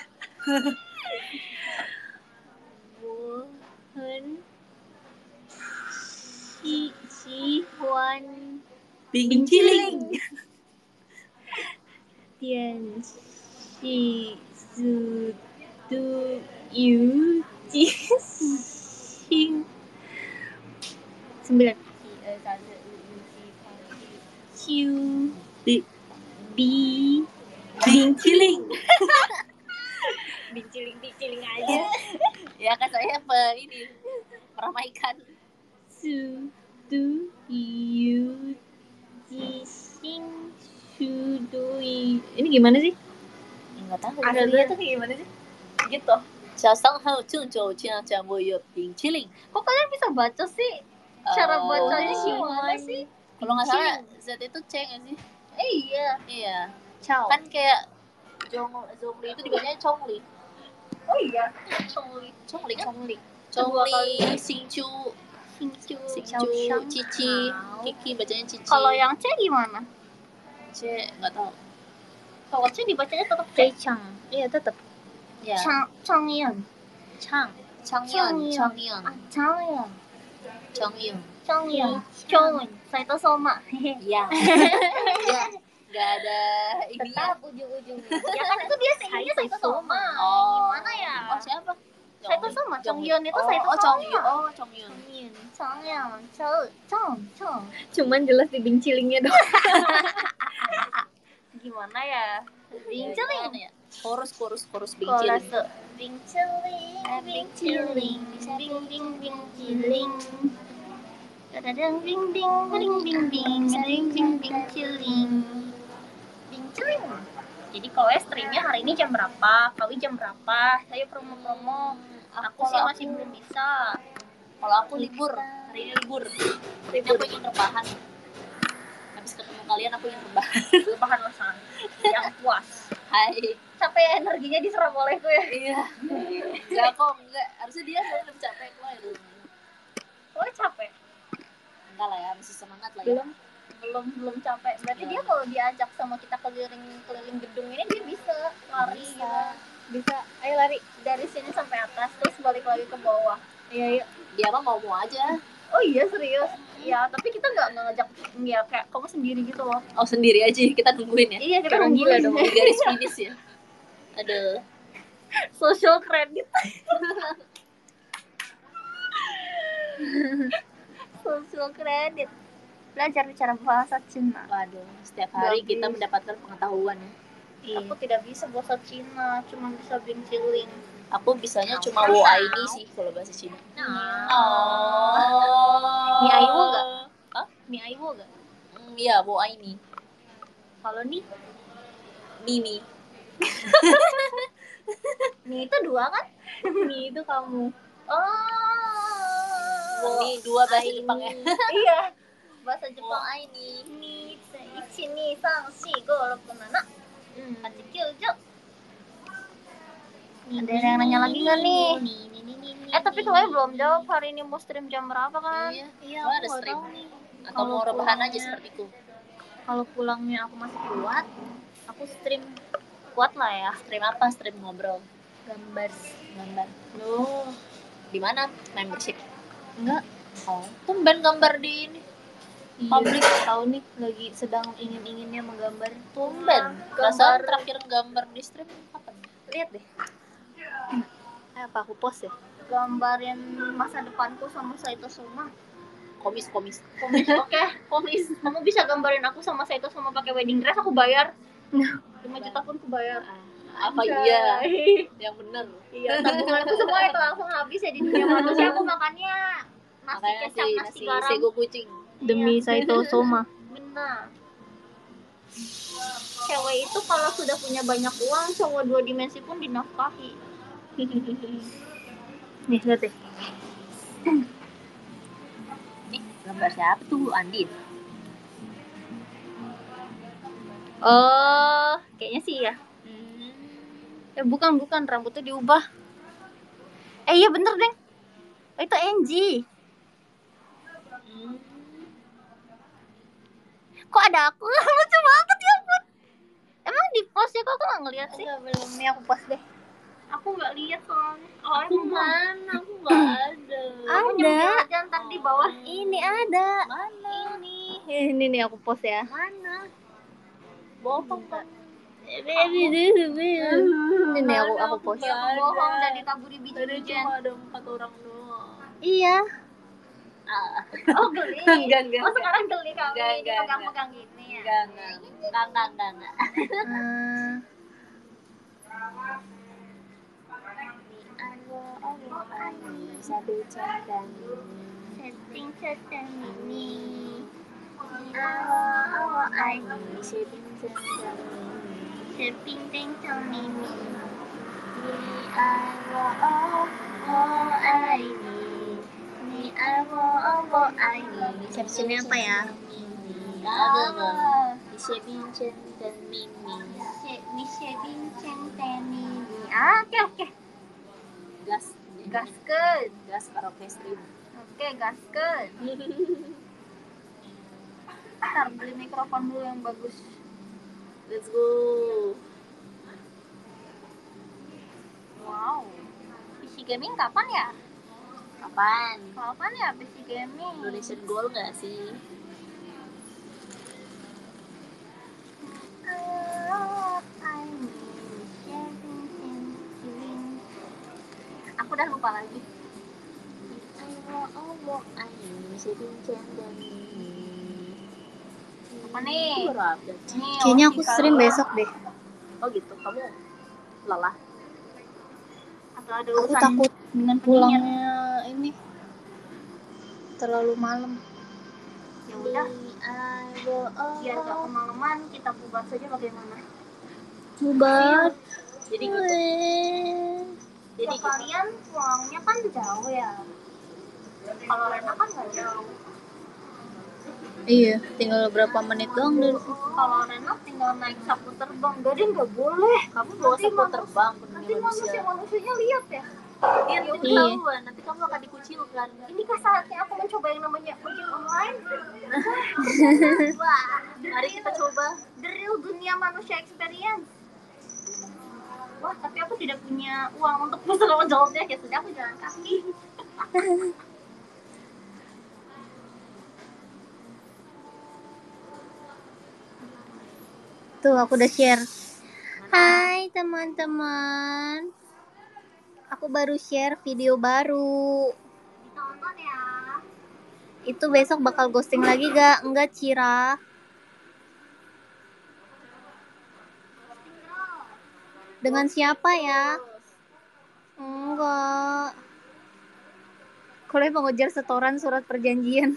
我很喜喜欢 Bing Ciling. 电视速度有几星？sembilan. Q Bi- B Bing Ciling. Bing Ciling Bing Ciling aja. Ya kan saya pe ini meramaikan. Sudu yu jising sudu yu. Ini gimana sih? Enggak tahu. Aslinya tuh kayak gimana sih? Gitu. 小上好正九这讲我有冰淇淋。 Kok kalian bisa baca sih? Cara Oh. bacanya Oh. gimana sih? Kalau nggak salah Z itu C nggak sih? Eh iya. Iya. Ciao. Kan kayak Jong Zongli itu dibacanya Chongli. Oh iya. Chongli. Chongli kan? Chongli. Kedua Chongli, kali. Xingqiu, Xingqiu. Xingqiu, Cici, Kiki bacanya Cici. Kalau yang C gimana? C nggak tahu. Kalau C dibacanya tetap C. Chang. Iya tetap. Ya. Chang Changyeon. Chang, Changyeon. Changyeon, Changyeon, Ah, Changyeon. Changyeon. Changyeon. Changyeon. Saito Soma. Iya. Ya. Nggak ada ini. Tetap ujung-ujungnya. Ya kan itu dia seinginnya Saito Soma. Oh. Gimana ya? Oh siapa? Saito Soma. Chongyeon. Chongyeon itu Oh, Saito oh, Soma. Chongyeon. Oh, Chongyeon. Changyeon. Chong Chong Chong. Cuman jelas di Bing Cilingnya doang. Gimana ya? Bing Ya, Ciling. gimana ya? Chorus, chorus, chorus Bing Chorus Ciling. tuh. Bing Ciling, Bing Ciling, Bing Bing Bing Ciling. Kadang bing bing bing bing bing bing bing bing Ciling. Bing Ciling. Jadi kalau ya streamnya hari ini jam berapa? Kawi jam berapa? Saya promo-promo. Aku sih masih belum bisa. Kalau aku libur, hari ini libur. Hari ini aku ingin rebahan. Habis ketemu kalian aku ingin rebahan. Bahan masalah yang puas. Hai. Sampai energinya diserap olehku ya. Iya. Enggak kok, enggak. Harusnya dia yang lebih capek kok ya dulu. Oh capek? Enggak lah ya, masih semangat lah ya. Belum. Belum belum capek. Berarti Ya. dia kalau diajak sama kita keliling keliling gedung ini dia bisa lari Bisa. gitu. Bisa. Ayo lari. Dari sini sampai atas terus balik lagi ke bawah. Iya, yuk. Dia mah mau-mau aja. Oh iya serius? Ya tapi kita nggak ngajak ya kayak kamu sendiri gitu loh. Oh, sendiri aja kita nungguin ya. Iya kita Orang gila nungguin. dong. Di garis finish ya. Aduh. Social credit. Social credit. Belajar bicara bahasa Cina. Waduh, setiap hari Bagus. kita mendapatkan pengetahuan ya. Aku tidak bisa bahasa Cina, cuma bisa Bing Ciling. Aku bisanya cuma wo ini sih kalau bahasa Cina. Oh. Mi aiwo nggak? Hah? Mi aiwo nggak? Hmm, iya, wo ini. Kalau nih, Mimi. nih itu dua kan? Ini itu kamu. Oh. Ini dua bahasa Jepang ya. Iya. Bahasa Wo Jepang. ini. Ni, ichi, ni, sang, shi, go, roku, nana. Hmm. Hachi, kyuju. Ada yang nanya lagi nggak nih? Eh tapi kalian belum jawab hari ini mau stream jam berapa kan? Iya, Iya, Gua aku ada nggak stream. tahu nih. Atau Kalau mau rebahan aja pulangnya- sepertiku. Kalau pulangnya aku masih kuat, aku stream kuat lah ya. Stream apa? Stream ngobrol. Gambar. Gambar. Loh, Di mana? Membership. enggak. Oh, tumben gambar di ini. Publik tahu nih lagi sedang ingin-inginnya menggambar. Tumben. Perasaan terakhir gambar di stream kapan? Lihat deh. Eh, apa aku post ya? Gambarin masa depanku sama Saito Soma. Komis komis. Komis, oke, okay. Komis. Kamu bisa gambarin aku sama Saito Soma pakai wedding dress, aku bayar. lima juta pun aku bayar. Apa iya? Yang bener. Iya, tabunganku semua itu langsung habis ya di dunia manusia. Aku makannya nasi Makanya kecap, nasi, nasi nasi garam. sego kucing. Demi Saito Soma. Benar. Cewek itu kalau sudah punya banyak uang, cowok dua dimensi pun dinafkahi. Nih, lihat deh. Nih, gambar siapa tuh? Andin. Oh, kayaknya sih ya. Hmm. Eh bukan bukan, rambutnya diubah. Eh iya bener deng. Oh, itu Angie. Hmm. Kok ada aku? Lucu banget ya ampun. Emang di post ya, kok aku nggak ngeliat sih? Enggak, belum. Nih aku post deh. Aku nggak lihat soalnya. Oh, Aku mana? Aku nggak ada. Kamu nyempil aja ntar di bawah. Ini ada. Mana? Ini. Ini nih aku post ya. Mana? Bohong kan? Baby, baby. Ini nih aku aku post. Dia pembohong dan ditaburi biji Ada bijian. cuma ada empat orang doang. Iya. Ah. Oh geli. Enggak, enggak, Oh sekarang geli kami. Enggak, enggak, Pegang-pegang gini ya. Enggak, enggak. Enggak, enggak, enggak, enggak. Hmm. Setting setting ini. Setting setting ini. Captionnya apa ya? Ada enggak? Di Shebin Chen dan Mimi. Ni setting setting ini. Ah, oke oke. Gas, Gaskeun. gas karaoke stream. Oke, gaskeun. Ntar beli mikrofon dulu yang bagus. Let's go. Wow. P C gaming kapan ya? Kapan? Kapan ya P C gaming? Indonesian Goal nggak sih? Aku udah lupa lagi. Apa nih? Nih, Kayaknya oh, aku si stream Kak. besok deh. Oh gitu, kamu lelah? Atau ada Aku urusan takut dengan penyiar. pulangnya ini terlalu malam. Ya udah. Biar gak kemalaman, kita bubar saja bagaimana? Bubar. Jadi gitu. Jadi ya, kalian pulangnya kan jauh ya. Kalau Rena kan nggak jauh. Iya, tinggal berapa menit doang dari sini. Kalau Rena tinggal naik sapu terbang. Jadi nggak boleh. Kamu bawa Nanti sapu manus- terbang ke Nanti dunia manusia. manusia-manusianya lihat ya. Biar Ya nanti udah. ketahuan, nanti kamu akan dikucilkan. Ini kan saatnya aku mencoba yang namanya ojek online. Wah, mari kita coba. The real dunia manusia experience. Wah, tapi aku tidak punya uang untuk pesan ojolnya. Ya sudah, aku jalan kaki. Tuh, aku udah share. Hai teman-teman. Aku baru share video baru. Ditonton ya. Itu besok bakal ghosting lagi gak? Enggak, Cira. Dengan siapa ya? Enggak. Kalau mau ngejar setoran surat perjanjian.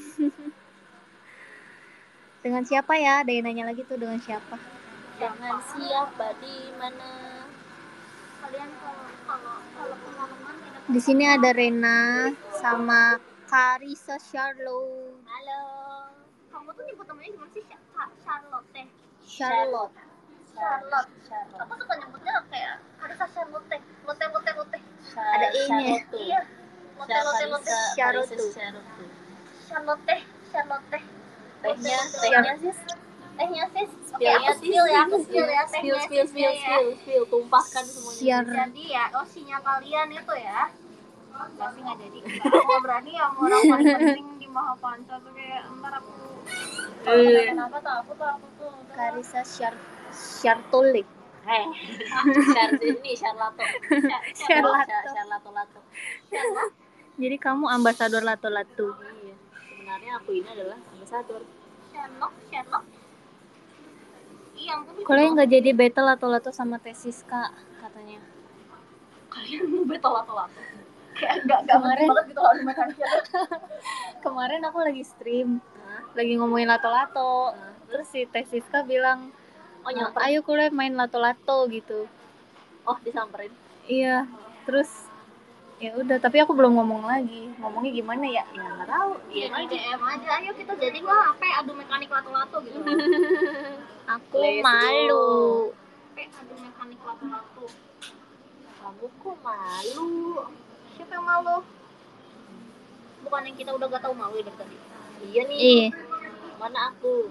Dengan siapa ya? Ada yang nanya lagi tuh, dengan siapa? Dengan siapa di mana? Kalian kalau kalau kalau pengalaman tidak. Di sini ada Rena sama Carissa Charlotte. Halo. Kamu tuh nyebut namanya gimana sih? Cha- Charlotte teh. Charlotte. Charlotte. Charlotte. Aku suka nyebutnya kayak Carissa Charlotte teh. Lotte lotte lotte. Ada I-nya. Iya. Lotte lotte lotte. Charlotte. Charlotte teh. Charlotte teh. Tehnya, tehnya sis. Tehnya sis. Oke, Spill aku spill ya, aku spill ya tehnya Spill, spill, sisnya spill, ya. spill, spill, tumpahkan semuanya. Siar. Jadi ya, osinya kalian itu ya. pasti nggak jadi. Aku nggak berani ya sama orang paling penting di Mahapanca tuh, kayak ntar aku Eh. kenapa tuh aku tuh aku tuh Karisa Syar Syartole. Eh, Syar ini Syarlato. Syarlato. Syarlato Lato. Jadi kamu ambasador lato-lato. Iya. Sebenarnya aku ini adalah ambasador. Sherlock Sherlock iya aku tuh Kalau yang nggak jadi battle lato-lato sama tesis kak katanya. kalian mau battle atau apa kayak nggak nggak Kemarin- banget gitu loh di mekaniknya. Kemarin aku lagi stream, lagi ngomongin lato-lato. Terus si Tesiska bilang, Oh, nyamper. ayo kuliah main lato-lato gitu. Oh, disamperin. Iya. Terus ya udah, tapi aku belum ngomong lagi. Ngomongnya gimana ya? Ya nggak tahu. Iya Iya di D M aja, ayo kita jadi nggak apa adu mekanik lato-lato gitu. Aku Let's malu. Apa adu mekanik lato-lato. Kamu kok malu? Siapa yang malu? Bukan yang kita udah gak tahu malu dari tadi. Iya nih. Ih, Mana aku?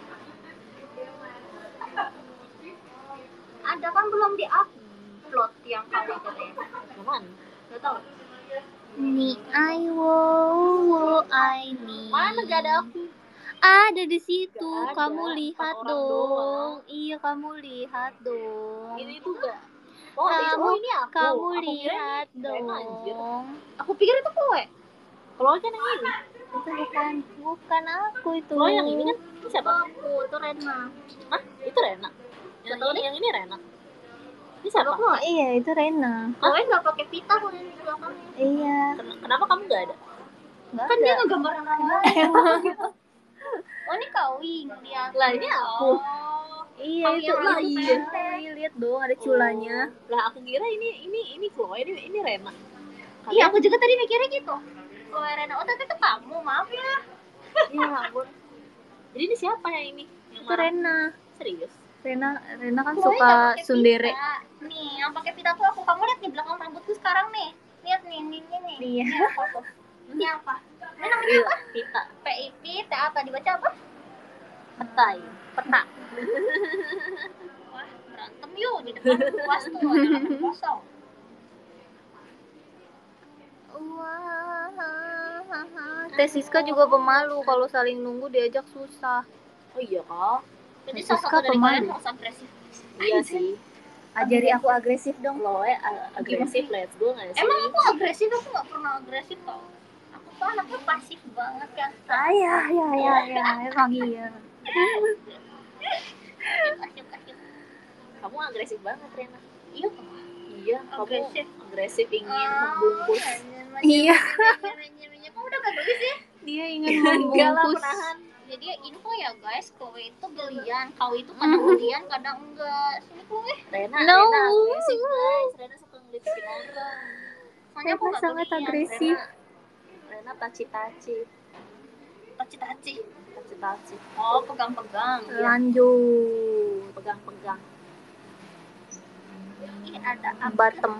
Ada kan belum di upload yang kali katanya. Mana? Gak tahu. ni I wo wo I ni. Mana gak ada aku? Ada di situ. Gak ada, Kamu lihat empat orang dong. doang. Iya, kamu lihat dong. Ini tuh gak. Oh, itu, Kamu- oh ini aku. Kamu Aku kira lihat ini Rena, anjir. dong. Aku pikir itu kowe. Kalau kan yang ini. Itu bukan bukan aku itu. Kalau yang ini kan ini siapa? Aku itu Rena. Hah? Itu Rena. Yang, Gak tahu ini, yang ini Rena. Ini siapa? Aku nggak. Iya, itu Rena. Kowe nggak pakai pita kok yang di belakangnya. Iya. Ken- Kenapa kamu gak ada? Enggak Kan dia ada. ngegambar Rena. Oh ini kawing lihat. Lah, ini aku. Oh. Iya, Kamu itu yang lah rambut iya. pendek. Iya, lihat dong ada culanya. Oh. Lah aku kira ini ini ini Chloe, ini ini Rena. Iya aku juga tadi mikirnya gitu. Kowe Rena, oh tapi itu kamu, maaf ya. Iya ampun. Jadi ini siapa yang ini? Yang Itu marah? Rena. Serius? Rena Rena kan Kowe suka nggak pakai sundere. pita. Nih, yang pakai pita tuh aku. Kamu lihat di belakang rambutku sekarang nih. Lihat nih, nih, nih, nih. Iya. Ini apa tuh? Ini apa? Ini namanya Iya, apa? Pita. P I P T A tadi baca apa? Petai. Peta. Wah, berantem yuk di depan kelas tuh ada lapan kosong. Teh Siska juga pemalu kalau saling nunggu diajak susah. Oh iya kak. Jadi Siska salah satu dari pemalu. kalian harus agresif. Iya sih. Ajari aku agresif dong. Chloe a- agresif, let's go nggak sih? Emang aku agresif? Aku nggak pernah agresif tau. Aku tuh anaknya pasif banget kan. Ah, ya, ya, ya, ya, emang iya. Pasif, pasif. Kamu agresif banget Rena. Iya. Iya, kamu Agresif. agresif ingin Ah, membungkus. Iya. Kamu udah gak gelis ya? Dia ingin Enggak lah, membungkus. penahan. Jadi info ya guys, kowe itu gelian, kau itu kadang gelian, kadang enggak. Sini kowe. Rena, No. Rena agresif guys. Rena suka ngelitikin orang. Soalnya aku Rena gak sangat gelian. agresif. Rena, Rena taci-taci. Taci-taci. Taci-taci. Oh, pegang-pegang. Lanjut. Pegang-pegang. Ih, ada apa? Bottom.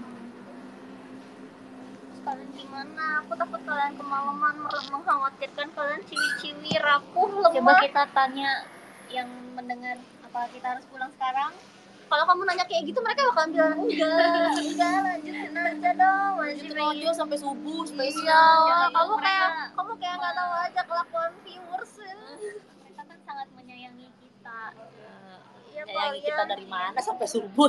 Kalian gimana? Aku takut kalian kemalaman, mer- mengkhawatirkan kalian ciwi-ciwi rapuh lemah. Coba kita tanya yang mendengar, apa kita harus pulang sekarang? Kalau kamu nanya kayak gitu, mereka bakal bilang enggak, enggak lanjutin aja dong, masih Lanjut sampai subuh, Iya, kamu mereka- kayak kamu kayak nggak tahu aja kelakuan viewers. Mereka kan sangat menyayangi kita. Iya, Sayangi kalian. kita dari mana sampai subuh?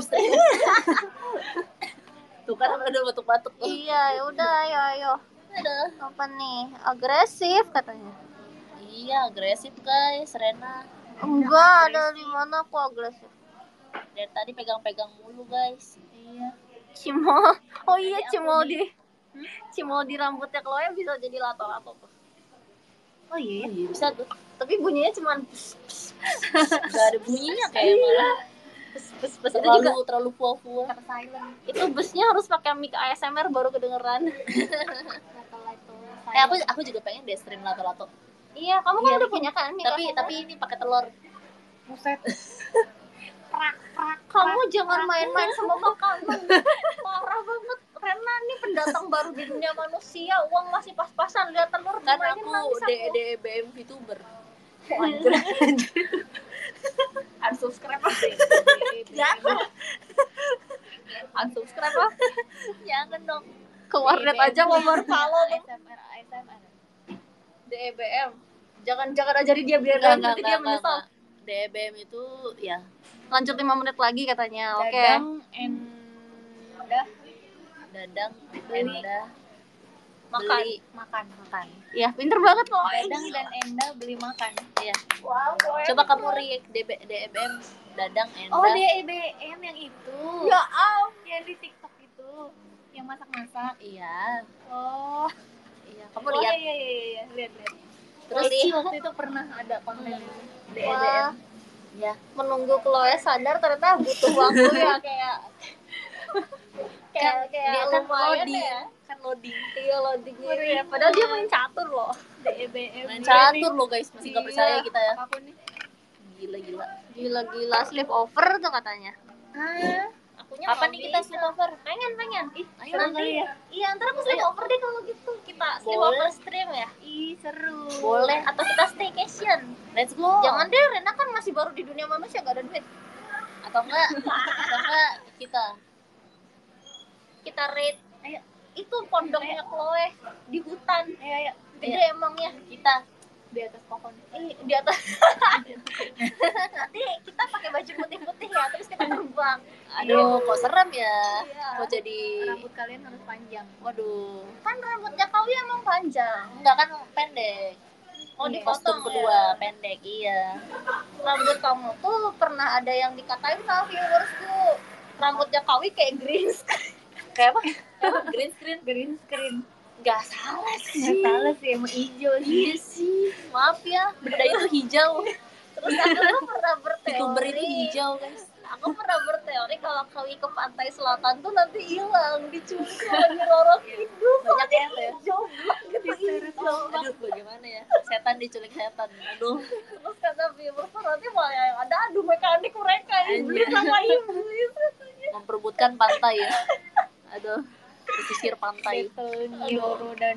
Tuh kan udah batuk-batuk tuh. Iya, ya udah, ayo, ayo. Aduh. Apa nih? Agresif katanya. Iya, agresif guys, Rena. Enggak, ada di mana aku agresif. Dari tadi pegang-pegang mulu guys. Iya. Cimol. Oh iya, Jadi aku cimol di- di cimol di rambutnya Chloe bisa jadi lato-lato tuh. Oh iya. Iya, bisa tuh. Tapi bunyinya cuman Gak ada bunyinya kayak malah. pes pes pes. Itu Terlalu juga terlalu fuah-fuah. Silent. itu busnya harus pakai mic A S M R baru kedengeran. Lato-lato. Eh aku aku juga pengen deh stream lato-lato. Iya, kamu kan Iya. udah punya kan mic Tapi A S M R? tapi ini pakai telur. Buset. prak prak. Kamu jangan main-main sama makanan. Parah banget. Rena nih pendatang baru di dunia manusia, uang masih pas-pasan, lihat telur Kan dimainin aku nangis D aku. D B M VTuber. Unsubscribe ah. Jangan. Unsubscribe ah. Jangan dong. Ke warnet aja mau berpalo A S M R A S M R. D E B M. Jangan-jangan ajari dia biar Enggak, nanti enggak, dia enggak, menyesal. D E B M itu ya Lanjut lima menit lagi katanya. Oke. Dadang endah dadang, Beli. endah, Makan. beli, makan. makan. Iya, pinter banget loh. Dadang dan Enda beli makan. Iya. Wow, Coba kamu react D E B M dadang, endah. Oh, D E B M yang itu. Ya ampun. Yang di TikTok itu. Yang masak-masak. Iya. Oh. Iya, kamu Oh, lihat. iya iya iya, iya. lihat lihat. Terus Terus sih waktu itu pernah ada konten itu. D E B M. Wah, ya, menunggu Chloe sadar ternyata butuh waktu ya kayak kayak kayak dia kan lumayan loading, ya. kan loading. Iya loadingnya ya. Padahal dia main catur loh. D E B M. Main catur loh guys, masih nggak Iya. percaya kita ya. Apapun nih. Gila-gila. Gila-gila sleepover tuh katanya. Ah, Akunya Apa nggak nih kita bisa. sleepover? Pengen pengen. Ih, Ayo seru nanti kali ya. iya ntar aku sleepover deh kalau gitu. Kita sleepover stream ya. Ih, seru. Boleh. Atau kita staycation. Let's go. Jangan deh, Rena kan masih baru di dunia manusia gak ada duit. Atau enggak? Atau enggak kita? Kita raid. Ayo, itu pondoknya Chloe di hutan. Ayo ayo. Gede emangnya. Kita Di atas pohon. Ih, di atas. Nanti kita pakai baju putih-putih ya, terus kita terbang. Aduh, kok serem ya? Iya. Kok jadi Rambut kalian harus panjang. waduh. Kan rambutnya kau ya emang panjang. Enggak kan pendek. Oh, Di dipotong kostum kedua ya. pendek, iya. Rambut kamu tuh pernah ada yang dikatain sama viewersku. Rambutnya Kawi kayak green screen. Kayak apa? Kayak apa? Green screen. Green screen. Enggak salah Nggak sih. salah sih, emang hijau sih. Iya sih. Maaf ya, benda itu hijau. Terus aku tuh pernah berteori. Youtuber itu hijau, guys. Aku pernah berteori kalau Kawi ke pantai selatan tuh nanti hilang, diculik sama Roro Kidul. Banyak ya tuh ya. Hijau gitu hijau. Aduh, bagaimana ya? Setan diculik setan. Aduh. Terus kata viewers nanti malah yang ada adu mekanik mereka iblis sama iblis katanya. Memperebutkan pantai ya. Aduh. Pesisir pantai. Battle Nyoro dan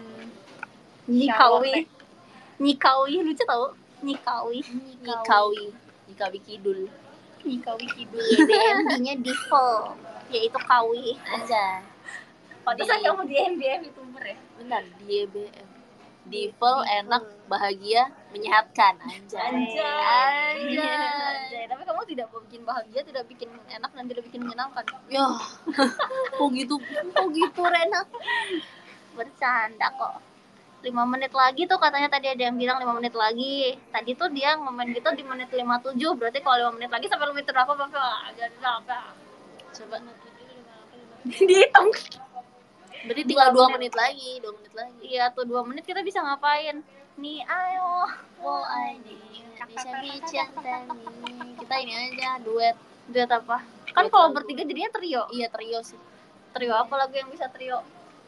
Nikawi. Nikawi lucu tau? Nikawi. Nikawi. Nikawi Kidul. Nikawi Kidul. D M D-nya Devil, yaitu Kawi. Aja. Pantesan Di- kamu D M D M youtuber ya? Benar, D E B M. Devil, enak, bahagia, menyehatkan. Anjay. Anjay. Anjay. Tapi kamu tidak bikin bahagia, tidak bikin enak, dan tidak bikin menyenangkan. Ya. Kok gitu? Kok gitu, Rena? Bercanda kok. lima menit lagi tuh katanya tadi ada yang bilang lima menit lagi. Tadi tuh dia ngomen gitu di menit lima puluh tujuh. Berarti kalau lima menit lagi sampai menit berapa Bapak? Jadi berapa? Coba. Dihitung. Berarti tinggal dua menit lagi, dua menit lagi. Iya tuh dua menit kita bisa ngapain? Nih ayo. Oh, ini bisa bicara nih. Kita ini aja duet. Duet apa? Kan Duet kalau lagu. bertiga jadinya trio. Iya, trio sih. Trio apa lagu yang bisa trio?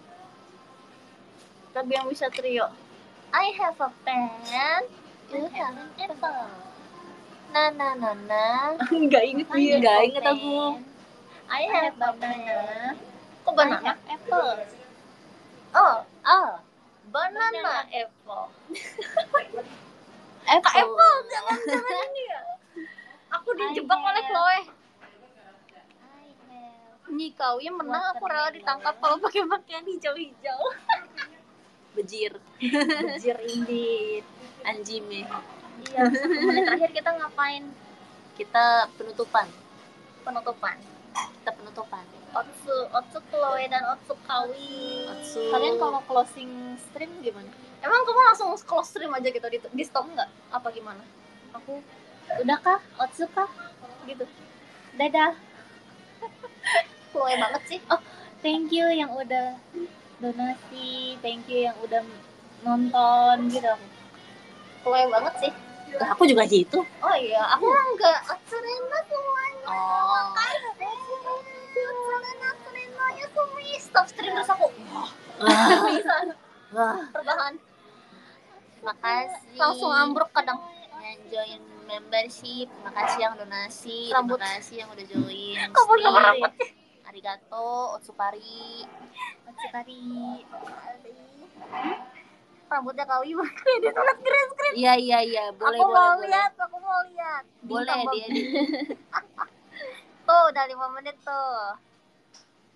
Lagu yang bisa trio. I have a pen. You have an apple. Na na na na. Enggak inget dia. Nggak inget aku. I have a pen. Kok I banana? have apple. Oh, Ah, banana apple. apple. Kak Apple, jangan jangan ini ya. Aku dijebak I oleh have- Chloe. I have. Nikawi menang, aku rela ditangkap kalau pakai pakaian hijau-hijau. Bejir. Bejir indeed. Anjime. Iya, satu menit terakhir kita ngapain? Kita penutupan. Penutupan. Kita penutupan. Otsu, Otsu Chloe dan Otsu Kawi. Otsu. Kalian kalau closing stream gimana? Emang kamu langsung close stream aja gitu, di, di stop nggak? Apa gimana? Aku udah kah? Otsu kah? Gitu. Dadah. Chloe banget sih. Oh, thank you yang udah donasi, thank you yang udah nonton gitu. Chloe banget sih. Lah, aku juga gitu. Oh iya, aku enggak. Otsu Rena semuanya. Oh. Otsu Rena, Otsu Rena, ya semua. Stop stream terus aku. Wah. Bisa. Wah. Perbahan. Makasih. Langsung ambruk kadang. Yang join membership, makasih yang donasi, Rambut. makasih yang udah join. Kamu stream. sama rambut. Arigato, Otsupari. Otsu tadi. Rambutnya Kawi pakai di tulis green screen. Iya iya iya, boleh Aku boleh mau boleh. lihat, aku mau lihat. Boleh Bintang dia. bagus. Tuh udah lima menit tuh. lima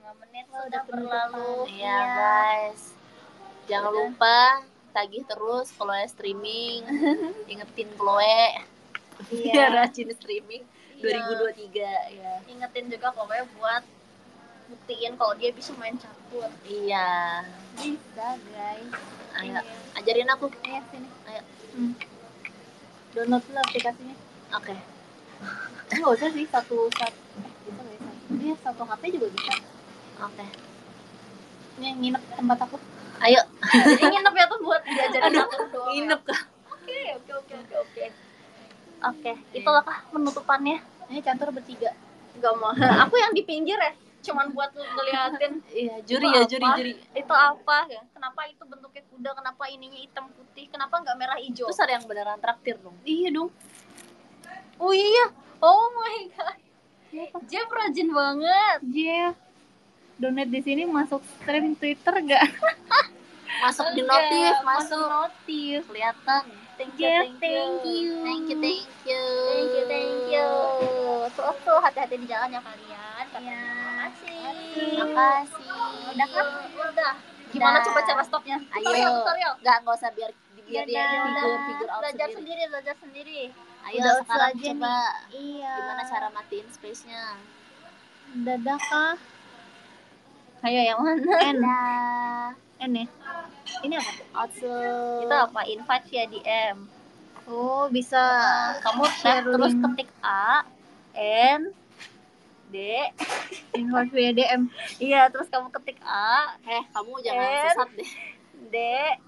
setengah menit Wah, sudah udah penutupan. berlalu. Iya guys, jangan lupa tagih terus Chloe streaming. Ingetin Chloe Iya. biar rajin streaming Iya. dua ribu dua puluh tiga ya. Ingetin juga Chloe buat buktiin kalau dia bisa main catur. Iya. Bisa guys. Ayo, Iya. ajarin aku. Ayo sini. Ayo. Hmm. Download dulu aplikasinya. Oke. Nggak usah sih satu satu. Bisa nggak ya satu? Iya satu H P juga bisa. Oke. Ini yang nginep tempat aku. Ayo. Jadi nginep ya tuh buat diajarin catur doang. Nginep kah? Oke, oke, oke, oke, oke. Oke, itulah kah penutupannya. Ini catur bertiga. Gak mau. Aku yang di pinggir ya, cuman buat lu ngeliatin. Iya, juri Itu ya, apa? juri, juri. Itu apa ya? Kenapa itu bentuknya kuda? Kenapa ininya hitam putih? Kenapa nggak merah hijau? Terus ada yang beneran traktir dong. Iya dong. Oh iya. Oh my god. Jeff rajin banget. Iya. Donate di sini masuk stream Twitter gak? Masuk di Enggak, notif, masuk masuk. Notif. Kelihatan. Thank you, Jeff, thank you. Thank you, thank you. Thank you, thank you. Tuh, tuh hati-hati di jalan ya kalian. Iya. Makasih. Makasih. Udah kan? Udah. Gimana Udah. coba cara stopnya? Tutorial, Ayo. tutorial. Enggak, enggak usah biar biar dia Dadah. figur figur out Belajar sendiri. sendiri, belajar sendiri. Ayo Udah sekarang aja coba Iya. gimana cara matiin space-nya. Dadah kah? Ayo yang mana? N. Dah. N ya? Ini apa? Also. Itu apa? Invite via D M. Oh bisa. Kamu Share tap terus link. ketik A N D. Invite via D M. Iya, terus kamu ketik A Eh, kamu jangan En. sesat deh. D.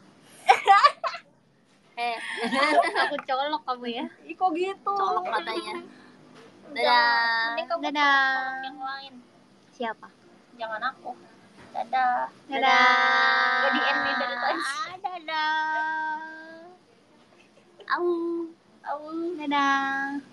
Eh, Aku colok kamu ya. Ih, kok gitu? colok matanya. Jangan. Dadah. Mending kamu Dadah. colok yang lain. Siapa? Jangan aku. Dadah. Dadah. Gak di end nih dari tadi. Dadah. Au. Au. Dadah.